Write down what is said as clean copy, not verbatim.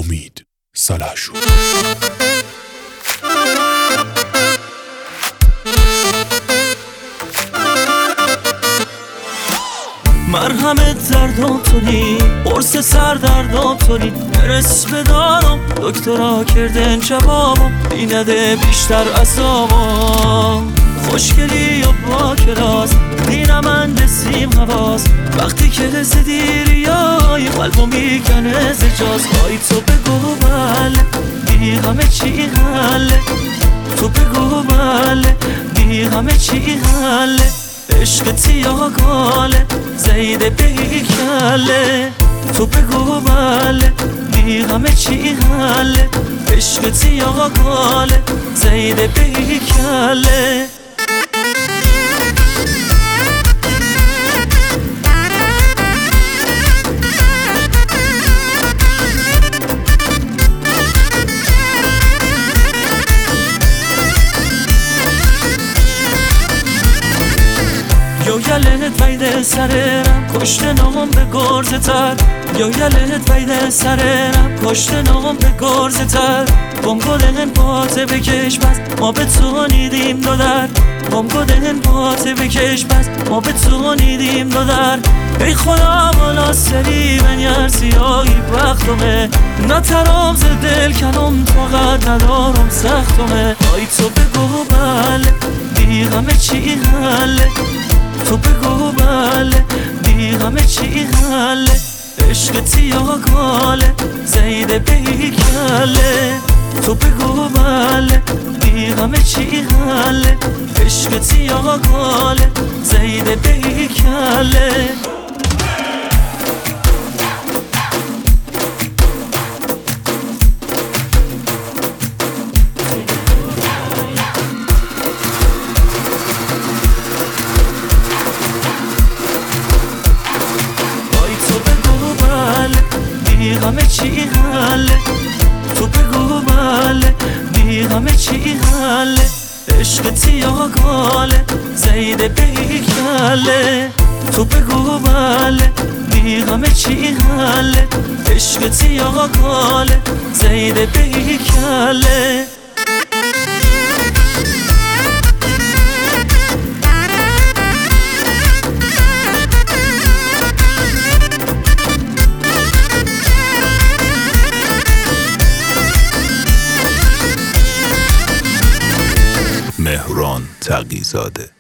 امید سلحشور. مرهمت دردم تونی، قرص سردردم تونی، برس بدارم دکترا کردن جوابم، بینده بیشتر عذابم. خوشگلی و با کلاس دینم اندسیم حواس، وقتی که زدیریای قلبو میکنه زجاز. آی تو بگو بله بی همه چی حله، تو بگو بله بی همه چی حله. عشق تیاگاله زیده بی کله، تو بگو بله بی همه چی حله. عشق تیاگاله زیده بی کله. یا یلت ویده سرم کشته نام به گرزه تر، یا یلت ویده سرم کشته نام به گرزه تر. بام گلهن باته بکش بس ما به تو نیدیم دادر، بام گلهن باته بکش بس ما به تو نیدیم دادر. ای خدا بالا سری من یرسی هایی وقتمه، نترام ز دل کنم طاقت ندارم سختمه. آی تو بگو بله بی همه چی حله، تو بگو بله بی همه چی حله. عشق تیاگاله زیده بی کله، تو بگو بله بی همه چی حله. عشق تیاگاله زیده بی کله. همه چی حله، تو بگو بله بی همه چی حله. عشق تیاگاله زیده بی کله، تو بگو بله بی همه چی حله. عشق تیاگاله زیده بی کله. مهران تقی‌زاده.